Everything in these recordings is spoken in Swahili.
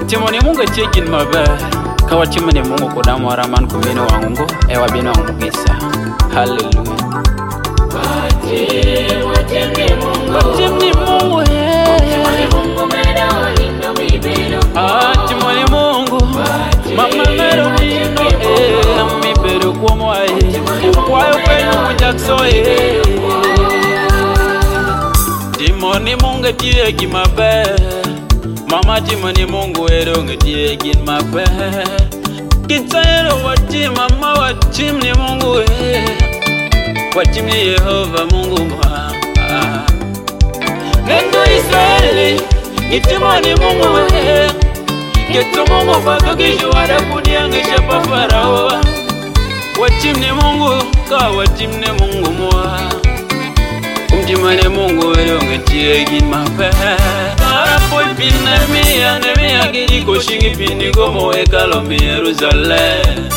Timoni Mungu chekin mabe. Kawa timoni Mungu kudamu araman kumino wangungo. Ewa bino wangugisa. Hallelujah. Watimni Mungu. Watimni Mungu. Watimni Mungu meda walindo mibero. Watimni Mungu. Mama mero nino. Mibero kwa mwai. Ukwayo kwenu mjaksoe. Timoni Mungu tie kimabe. Mama timoni Mungu eronge tie kimabe. Kitayero wati mama watimni Mungu watimni Yehova Mungu mwa. Nendo Israeli itimoni Mungu Keto Mungu bado kishuara kuniangisha pa Farao. Watimni Mungu ka watimni Mungu mwa. Umtimani Mungu eronge tie kimabe. Boy pinna miya gidi shingi pindi gomo ekalombi Jerusalem.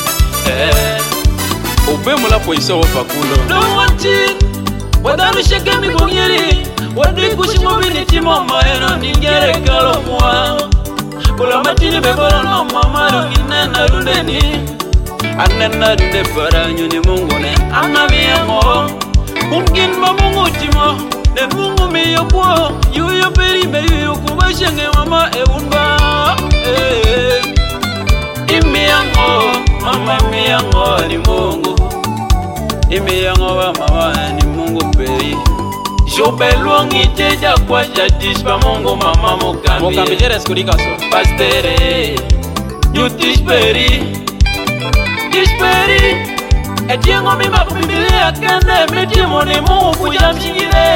Obe mula poisa wafakulo. No wantin wadanu shekemi kongiri. Wadi kushimo biniti mama eno ningere kalomwa. Kula matini bebolo no mama no inena rundeni. Anena runde paranyo ni Mungu ne anamiya mo. Mungkin Mungu timo ne Mungu miyokwo. Yuyo peri me yuyo kubashenge mama eunga. Imiyango mama miyango ni Mungu. Imiyango wa mama ni Mungu peri. Jobelongi teja kwa jadispa Mungu mama mokambi. Mokambi jeres kurikaso. Pastere yutisperi. Disperi. Etiengo mima kubibilia kende. Metimoni Mungu kuja mshingile.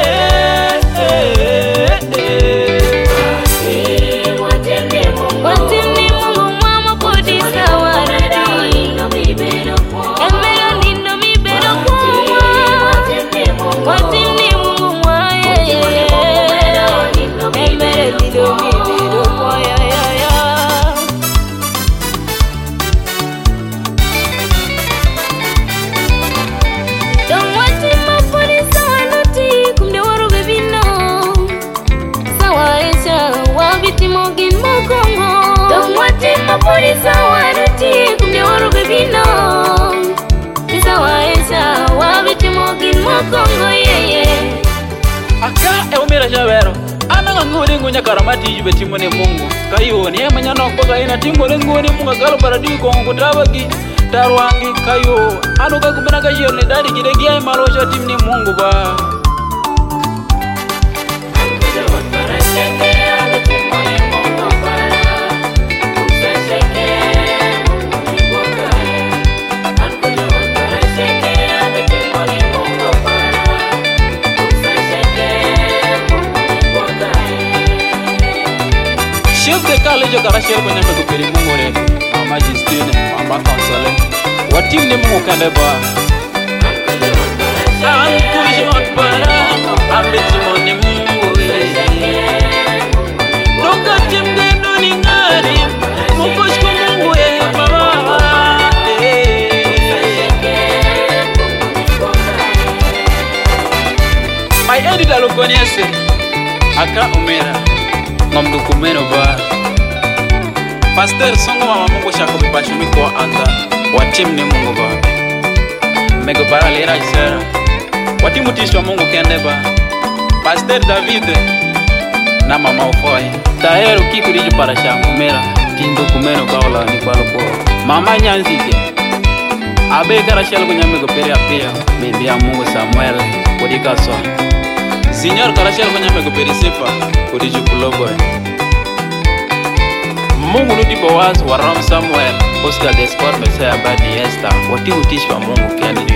Watimni Mungu mama podisa waradi. Emelo nino mibero kwa. Watimni Mungu mwa. Emelo nino mibero kwa ya. Don't watimma podisa wanati kumde waru bebino. Sawaisha wabitimogin mokongo. Don't watimma podisa wanati kumde waru bebino. Sawaisha wabitimogin mokongo yeye. Aka eumira javero. Ananga nguri ngunya karamati jube timoni Mungu. Kayo ni emanya nokboga ina timoni nguri Mungu galo paradi kongo tabagi tarwangi kayo. Anu kakubena kayo ni dadi kidegi ay malosha timni Mungu ba. Chef de college karashel kwenye mekupiri Mungu re. Mama Justine, mama Console. Watimni Mungu kande ba. Ankushot para. Ametimoni Mungu Doka timde doni ngari. Mukoshko Mungu baba. My editor lokonyese. Aka umera. Ngomdu kumeno ba. Pastor songo mama Mungu shako bipashumi kwa anda. Watimni Mungu ba. Mego para lera isera. Watimu tishwa Mungu kende ba. Pastor David na mama ufoi. Taheru kikuriju para shangu mera. Tindo kumeno kaola ni palo kwa. Mama nyanzike. Abe karashel kunya mego pere apia. Membia Mungu Samuel. Kodika so. Signor karashel kunya mego pere sifa. Kodiju kulobo. Mungu nudipo wazi wa Ram Samuel. Oscar Desport Messiah Badi Esther. Wati utishwa Mungu kende.